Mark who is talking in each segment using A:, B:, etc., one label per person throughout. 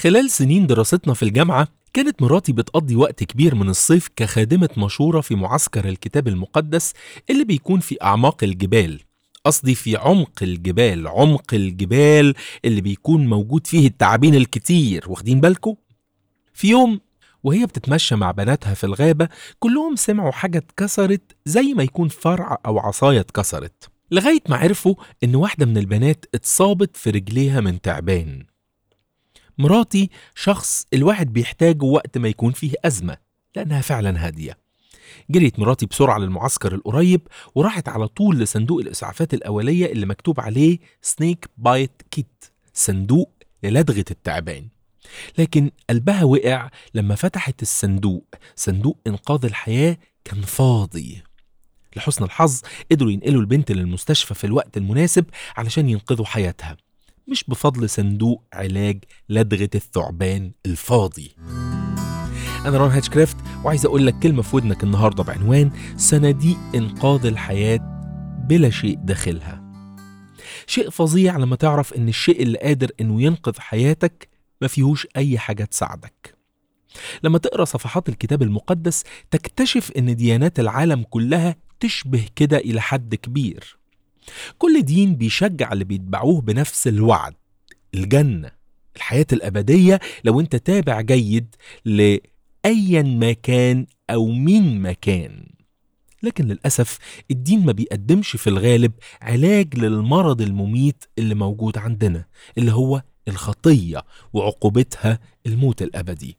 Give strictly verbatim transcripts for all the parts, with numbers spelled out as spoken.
A: خلال سنين دراستنا في الجامعة كانت مراتي بتقضي وقت كبير من الصيف كخادمة مشورة في معسكر الكتاب المقدس اللي بيكون في أعماق الجبال. قصدي في عمق الجبال، عمق الجبال اللي بيكون موجود فيه التعابين الكتير، واخدين بالكم؟ في يوم وهي بتتمشى مع بناتها في الغابة كلهم سمعوا حاجة اتكسرت زي ما يكون فرع أو عصاية اتكسرت، لغاية ما عرفوا إن واحدة من البنات اتصابت في رجليها من تعبان. مراتي شخص الواحد بيحتاجه وقت ما يكون فيه أزمة لأنها فعلا هادية. جريت مراتي بسرعة للمعسكر القريب وراحت على طول لصندوق الإسعافات الأولية اللي مكتوب عليه سنيك بايت كيت، صندوق للدغة التعبان. لكن قلبها وقع لما فتحت الصندوق، صندوق إنقاذ الحياة كان فاضي. لحسن الحظ قدروا ينقلوا البنت للمستشفى في الوقت المناسب علشان ينقذوا حياتها، مش بفضل صندوق علاج لدغة الثعبان الفاضي. أنا رون هاتشكرافت وعايز أقول لك كلمة في ودنك النهاردة بعنوان صناديق إنقاذ الحياة بلا شيء داخلها. شيء فظيع لما تعرف إن الشيء اللي قادر إنه ينقذ حياتك ما فيهوش أي حاجة تساعدك. لما تقرأ صفحات الكتاب المقدس تكتشف إن ديانات العالم كلها تشبه كده إلى حد كبير. كل دين بيشجع اللي بيتبعوه بنفس الوعد، الجنة، الحياة الأبدية لو أنت تابع جيد لأيا ما كان أو مين ما كان. لكن للأسف الدين ما بيقدمش في الغالب علاج للمرض المميت اللي موجود عندنا، اللي هو الخطية وعقوبتها الموت الأبدي.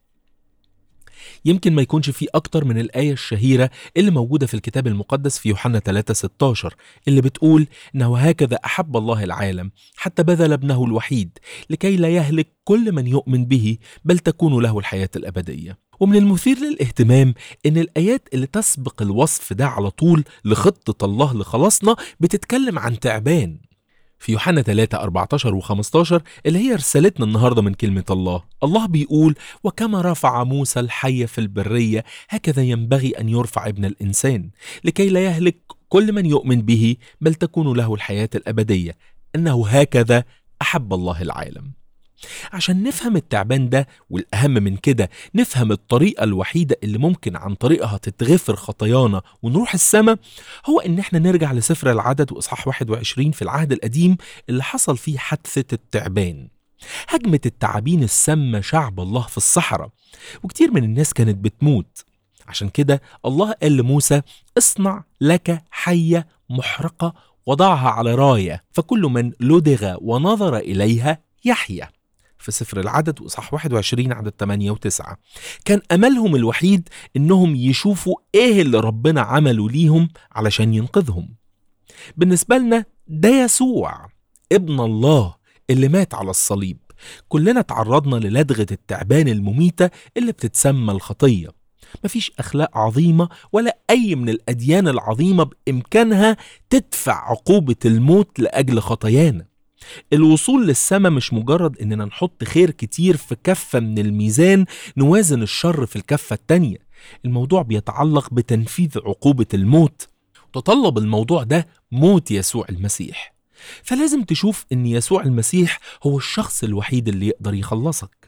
A: يمكن ما يكونش فيه أكتر من الآية الشهيرة اللي موجودة في الكتاب المقدس في يوحنا ثلاثة ستة عشر اللي بتقول إنه هكذا أحب الله العالم حتى بذل ابنه الوحيد لكي لا يهلك كل من يؤمن به بل تكون له الحياة الأبدية. ومن المثير للاهتمام إن الآيات اللي تسبق الوصف ده على طول لخطة الله لخلاصنا بتتكلم عن تعبان. في يوحنا ثلاثة أربعة عشر وخمسة عشر اللي هي رسالتنا النهاردة من كلمة الله، الله بيقول وكما رفع موسى الحي في البرية هكذا ينبغي أن يرفع ابن الإنسان لكي لا يهلك كل من يؤمن به بل تكون له الحياة الأبدية، أنه هكذا أحب الله العالم. عشان نفهم التعبان ده، والأهم من كده نفهم الطريقة الوحيدة اللي ممكن عن طريقها تتغفر خطايانا ونروح السماء، هو إن احنا نرجع لسفر العدد وإصحاح واحد وعشرين في العهد القديم اللي حصل فيه حادثة التعبان، هجمة التعابين السامة شعب الله في الصحراء، وكتير من الناس كانت بتموت. عشان كده الله قال لموسى اصنع لك حية محرقة وضعها على راية فكل من لدغ ونظر إليها يحيى، في سفر العدد وإصحاح واحد وعشرين عدد ثمانية وتسعة. كان أملهم الوحيد إنهم يشوفوا إيه اللي ربنا عمله ليهم علشان ينقذهم. بالنسبة لنا ده يسوع ابن الله اللي مات على الصليب. كلنا تعرضنا للدغة التعبان المميتة اللي بتتسمى الخطية. مفيش أخلاق عظيمة ولا أي من الأديان العظيمة بإمكانها تدفع عقوبة الموت لأجل خطايانا. الوصول للسماء مش مجرد إننا نحط خير كتير في كفة من الميزان نوازن الشر في الكفة التانية. الموضوع بيتعلق بتنفيذ عقوبة الموت، تطلب الموضوع ده موت يسوع المسيح. فلازم تشوف إن يسوع المسيح هو الشخص الوحيد اللي يقدر يخلصك.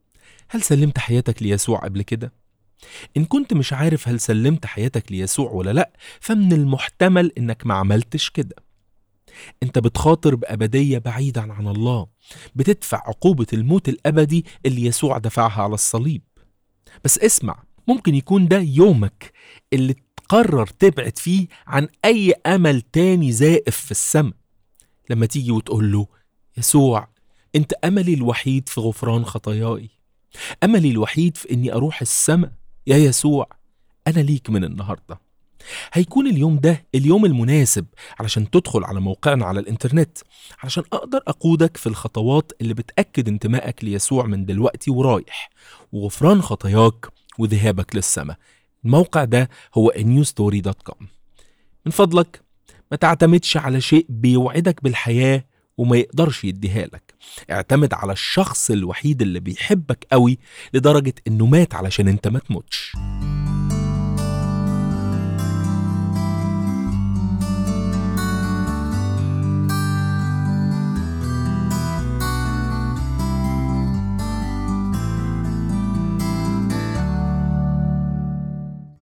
A: هل سلمت حياتك ليسوع قبل كده؟ إن كنت مش عارف هل سلمت حياتك ليسوع ولا لأ، فمن المحتمل إنك ما عملتش كده. انت بتخاطر بأبدية بعيدا عن الله، بتدفع عقوبة الموت الأبدي اللي يسوع دفعها على الصليب. بس اسمع، ممكن يكون ده يومك اللي تقرر تبعد فيه عن أي أمل تاني زائف في السماء. لما تيجي وتقول له يسوع انت أملي الوحيد في غفران خطاياي، أملي الوحيد في إني أروح السماء، يا يسوع أنا ليك من النهاردة. هيكون اليوم ده اليوم المناسب علشان تدخل على موقعنا على الانترنت علشان أقدر أقودك في الخطوات اللي بتأكد انتمائك ليسوع من دلوقتي ورايح، وغفران خطاياك وذهابك للسماء. الموقع ده هو a new story dot com. من فضلك ما تعتمدش على شيء بيوعدك بالحياة وما يقدرش يديها لك. اعتمد على الشخص الوحيد اللي بيحبك قوي لدرجة انه مات علشان انت ما تموتش.